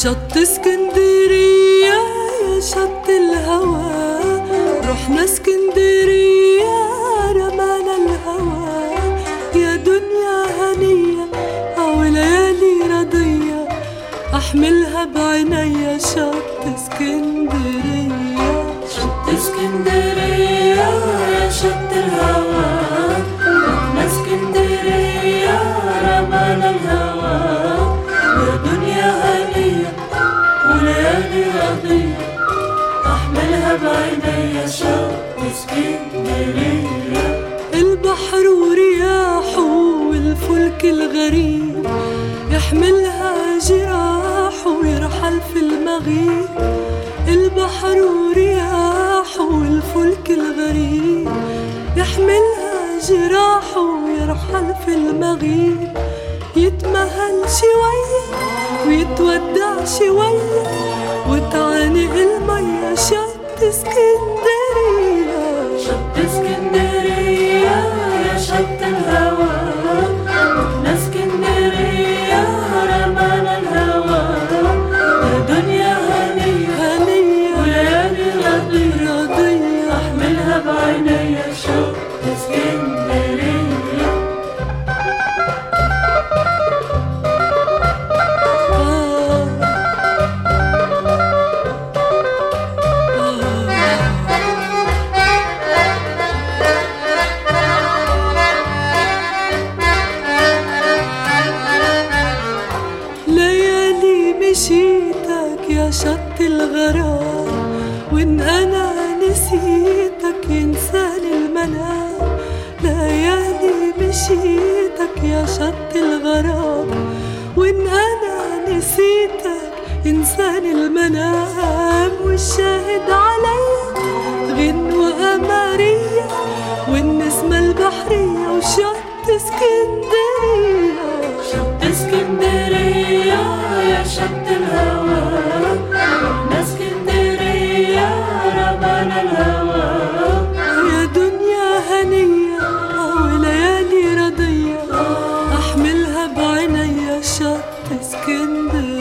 شط اسكندرية يا شط الهوى، رحنا اسكندرية رمانا الهوى. يا دنيا هنية أو ليالي رضية، أحملها بعينيا شط اسكندرية. شط اسكندرية يا شط الهوى، رحنا اسكندرية رمانا الهوى. يا دنيا هنية وليالي رضية، أحملها بعينيا شط اسكندرية. البحر ورياحه والفلك الغريب، يحملها جراحه ويرحل في المغيب. البحر ورياحه والفلك الغريب، يحملها جراحه ويرحل في المغيب. يتمهل شوية ويتودع شوية، وتعانق المية شط اسكندرية. شط اسكندرية يا شط الهوى، رحنا اسكندرية رمانا الهوى. يا دنيا هنية وليالي رضية، أحملها بعينيا شط اسكندرية. مشيتك يا شط الغرام، وإن أنا نسيتك ينساني المنام. ليالي مشيتك يا شط الغرام، وإن أنا نسيتك ينساني المنام. والشاهد عليا غنوة قمرية والنسمة البحرية وشط اسكندرية. شط اسكندرية يا شط الهوى، رحنا اسكندرية رمانا الهوى. يا دنيا هنية وليالي رضية، أحملها بعينيا شط اسكندرية.